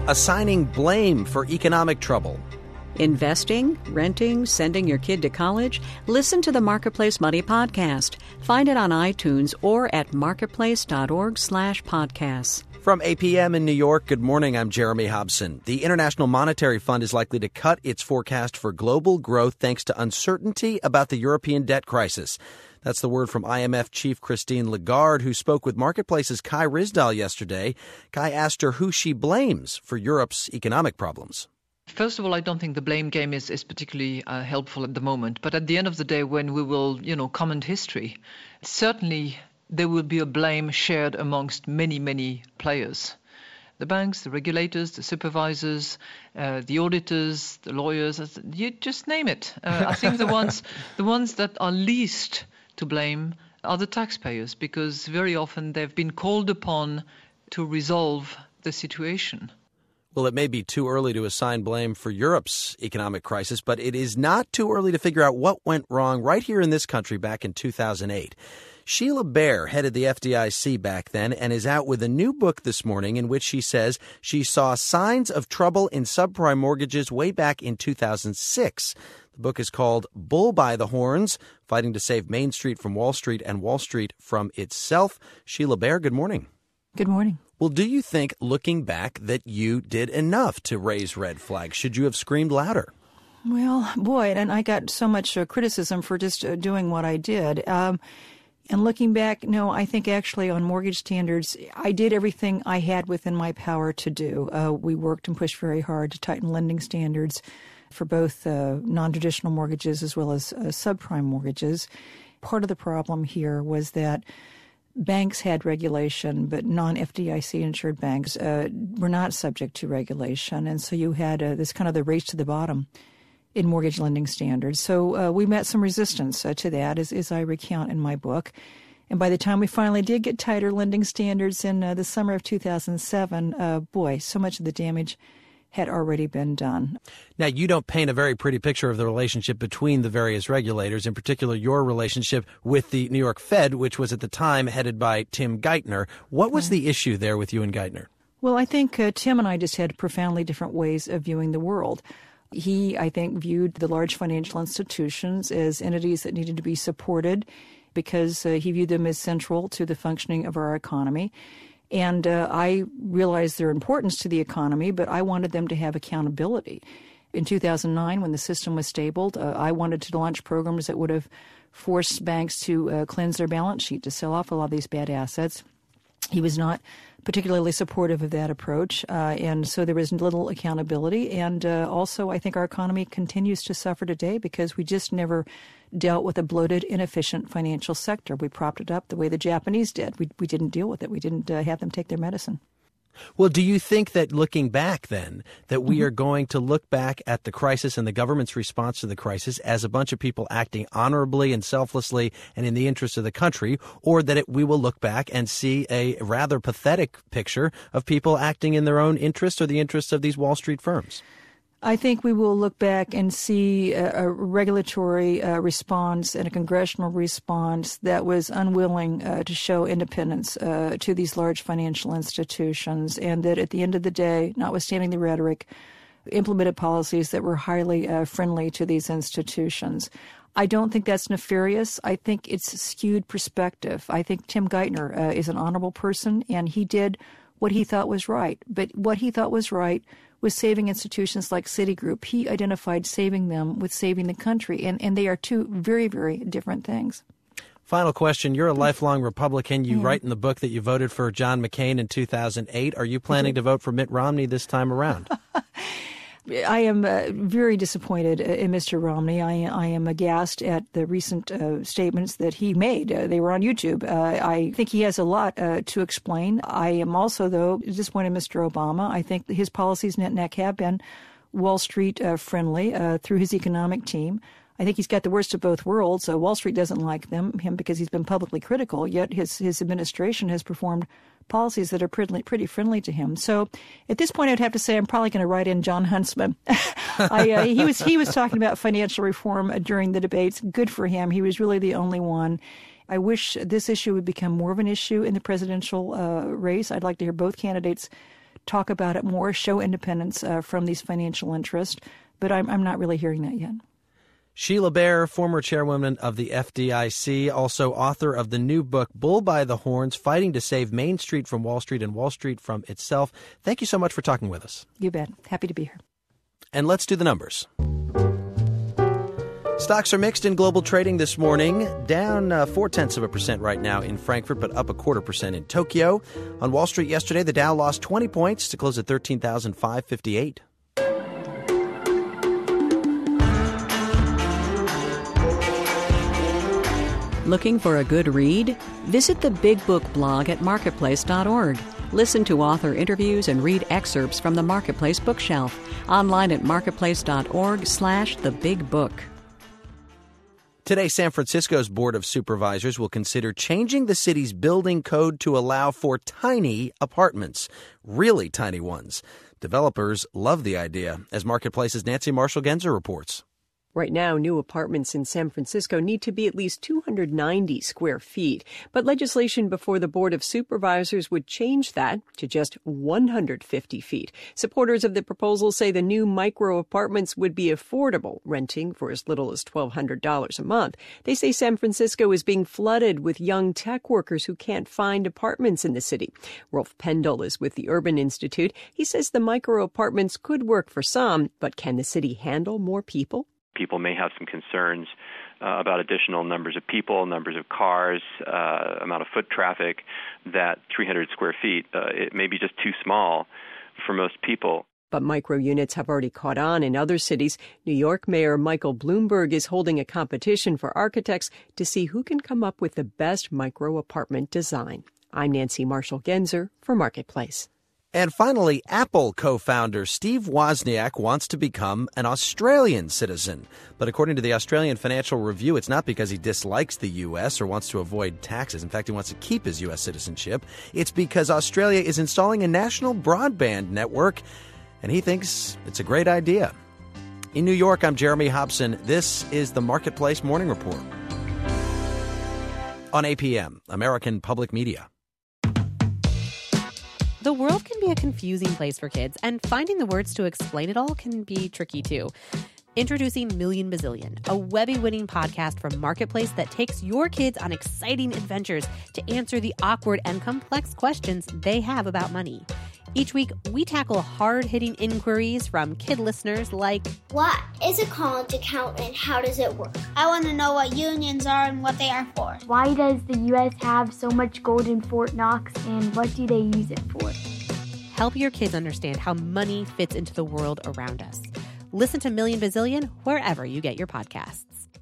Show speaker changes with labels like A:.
A: assigning blame for economic trouble.
B: Investing, renting, sending your kid to college? Listen to the Marketplace Money Podcast. Find it on iTunes or at marketplace.org/podcasts.
A: From APM in New York, good morning. I'm Jeremy Hobson. The International Monetary Fund is likely to cut its forecast for global growth thanks to uncertainty about the European debt crisis. That's the word from IMF Chief Christine Lagarde, who spoke with Marketplace's Kai Ryssdal yesterday. Kai asked her who she blames for Europe's economic problems.
C: First of all, I don't think the blame game is particularly helpful at the moment. But at the end of the day, when we will, comment history, certainly there will be a blame shared amongst many, many players. The banks, the regulators, the supervisors, the auditors, the lawyers, you just name it. I think the ones that are least to blame are the taxpayers, because very often they've been called upon to resolve the situation.
A: Well, it may be too early to assign blame for Europe's economic crisis, but it is not too early to figure out what went wrong right here in this country back in 2008. Sheila Bair headed the FDIC back then and is out with a new book this morning in which she says she saw signs of trouble in subprime mortgages way back in 2006. The book is called Bull by the Horns, Fighting to Save Main Street from Wall Street and Wall Street from Itself. Sheila Bair, good morning.
D: Good morning.
A: Well, do you think, looking back, that you did enough to raise red flags? Should you have screamed louder?
D: Well, boy, and I got so much criticism for just doing what I did. And looking back, no, I think actually on mortgage standards, I did everything I had within my power to do. We worked and pushed very hard to tighten lending standards for both non-traditional mortgages as well as subprime mortgages. Part of the problem here was that banks had regulation, but non-FDIC insured banks were not subject to regulation. And so you had this kind of the race to the bottom in mortgage lending standards. So we met some resistance to that, as I recount in my book. And by the time we finally did get tighter lending standards in the summer of 2007, so much of the damage had already been done.
A: Now, you don't paint a very pretty picture of the relationship between the various regulators, in particular your relationship with the New York Fed, which was at the time headed by Tim Geithner. What was the issue there with you and Geithner?
D: Well, I think Tim and I just had profoundly different ways of viewing the world. He, I think, viewed the large financial institutions as entities that needed to be supported because he viewed them as central to the functioning of our economy. And I realized their importance to the economy, but I wanted them to have accountability. In 2009, when the system was stabled, I wanted to launch programs that would have forced banks to cleanse their balance sheet, to sell off a lot of these bad assets. He was not particularly supportive of that approach, and so there was little accountability. And also, I think our economy continues to suffer today because we just never dealt with a bloated, inefficient financial sector. We propped it up the way the Japanese did. We didn't deal with it. We didn't have them take their medicine.
A: Well, do you think that looking back then, that we are going to look back at the crisis and the government's response to the crisis as a bunch of people acting honorably and selflessly and in the interest of the country, or that we will look back and see a rather pathetic picture of people acting in their own interest or the interests of these Wall Street firms?
D: I think we will look back and see a regulatory response and a congressional response that was unwilling to show independence to these large financial institutions, and that at the end of the day, notwithstanding the rhetoric, implemented policies that were highly friendly to these institutions. I don't think that's nefarious. I think it's skewed perspective. I think Tim Geithner is an honorable person, and he did what he thought was right. But what he thought was right was saving institutions like Citigroup. He identified saving them with saving the country, and they are two very, very different things.
A: Final question. You're a lifelong Republican. You write in the book that you voted for John McCain in 2008. Are you planning to vote for Mitt Romney this time around?
D: I am very disappointed in Mr. Romney. I am aghast at the recent statements that he made. They were on YouTube. I think he has a lot to explain. I am also, though, disappointed in Mr. Obama. I think his policies net have been Wall Street friendly through his economic team. I think he's got the worst of both worlds. Wall Street doesn't like him because he's been publicly critical, yet his administration has performed policies that are pretty friendly to him. So at this point, I'd have to say I'm probably going to write in John Huntsman. He was talking about financial reform during the debates. Good for him. He was really the only one. I wish this issue would become more of an issue in the presidential race. I'd like to hear both candidates talk about it more, show independence from these financial interests. But I'm not really hearing that yet.
A: Sheila Bair, former chairwoman of the FDIC, also author of the new book, Bull by the Horns, Fighting to Save Main Street from Wall Street and Wall Street from Itself. Thank you so much for talking with us.
D: You bet. Happy to be here.
A: And let's do the numbers. Stocks are mixed in global trading this morning, down 0.4% right now in Frankfurt, but up 0.25% in Tokyo. On Wall Street yesterday, the Dow lost 20 points to close at 13,558.
B: Looking for a good read? Visit the Big Book blog at marketplace.org. Listen to author interviews and read excerpts from the Marketplace bookshelf. Online at marketplace.org/thebigbook.
A: Today, San Francisco's Board of Supervisors will consider changing the city's building code to allow for tiny apartments, really tiny ones. Developers love the idea, as Marketplace's Nancy Marshall-Genzer reports.
E: Right now, new apartments in San Francisco need to be at least 290 square feet. But legislation before the Board of Supervisors would change that to just 150 feet. Supporters of the proposal say the new micro apartments would be affordable, renting for as little as $1,200 a month. They say San Francisco is being flooded with young tech workers who can't find apartments in the city. Rolf Pendle is with the Urban Institute. He says the micro apartments could work for some, but can the city handle more people?
F: People may have some concerns about additional numbers of people, numbers of cars, amount of foot traffic, that 300 square feet, it may be just too small for most people.
E: But micro units have already caught on in other cities. New York Mayor Michael Bloomberg is holding a competition for architects to see who can come up with the best micro apartment design. I'm Nancy Marshall-Genzer for Marketplace.
A: And finally, Apple co-founder Steve Wozniak wants to become an Australian citizen. But according to the Australian Financial Review, it's not because he dislikes the U.S. or wants to avoid taxes. In fact, he wants to keep his U.S. citizenship. It's because Australia is installing a national broadband network, and he thinks it's a great idea. In New York, I'm Jeremy Hobson. This is the Marketplace Morning Report on APM, American Public Media.
G: The world can be a confusing place for kids, and finding the words to explain it all can be tricky too. Introducing Million Bazillion, a Webby-winning podcast from Marketplace that takes your kids on exciting adventures to answer the awkward and complex questions they have about money. Each week, we tackle hard-hitting inquiries from kid listeners like,
H: what is a college account and how does it work? I want to know what unions are and what they are for.
I: Why does the U.S. have so much gold in Fort Knox and what do they use it for?
G: Help your kids understand how money fits into the world around us. Listen to Million Bazillion wherever you get your podcasts.